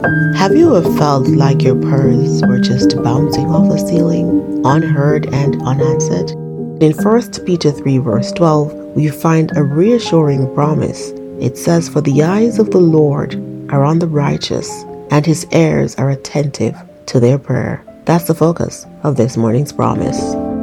Have you ever felt like your prayers were just bouncing off the ceiling, unheard and unanswered? In 1 Peter 3 verse 12, we find a reassuring promise. It says, "For the eyes of the Lord are on the righteous, and his ears are attentive to their prayer." That's the focus of this morning's promise.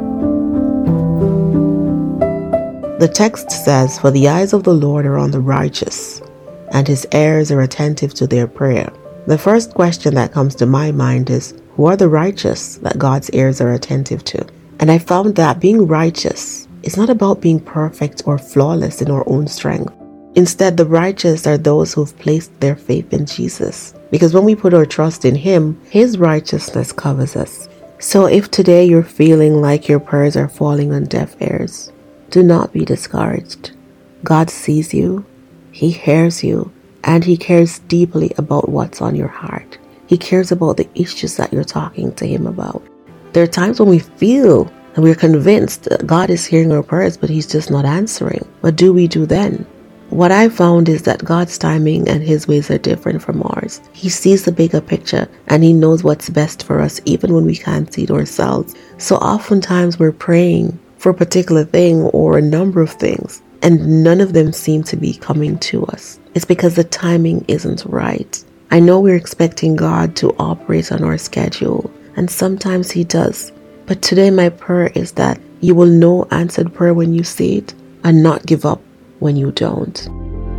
The text says, "For the eyes of the Lord are on the righteous, and his ears are attentive to their prayer." The first question that comes to my mind is, who are the righteous that God's ears are attentive to? And I found that being righteous is not about being perfect or flawless in our own strength. Instead, the righteous are those who've placed their faith in Jesus. Because when we put our trust in him, his righteousness covers us. So if today you're feeling like your prayers are falling on deaf ears, do not be discouraged. God sees you, he hears you, and he cares deeply about what's on your heart. He cares about the issues that you're talking to him about. There are times when we feel and we're convinced that God is hearing our prayers, but he's just not answering. What do we do then? What I found is that God's timing and his ways are different from ours. He sees the bigger picture and he knows what's best for us even when we can't see it ourselves. So oftentimes we're praying for a particular thing or a number of things, and none of them seem to be coming to us. It's because the timing isn't right. I know we're expecting God to operate on our schedule, and sometimes he does. But today my prayer is that you will know answered prayer when you see it and not give up when you don't.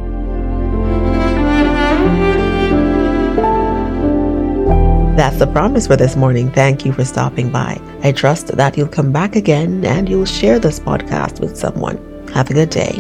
That's the promise for this morning. Thank you for stopping by. I trust that you'll come back again and you'll share this podcast with someone. Have a good day.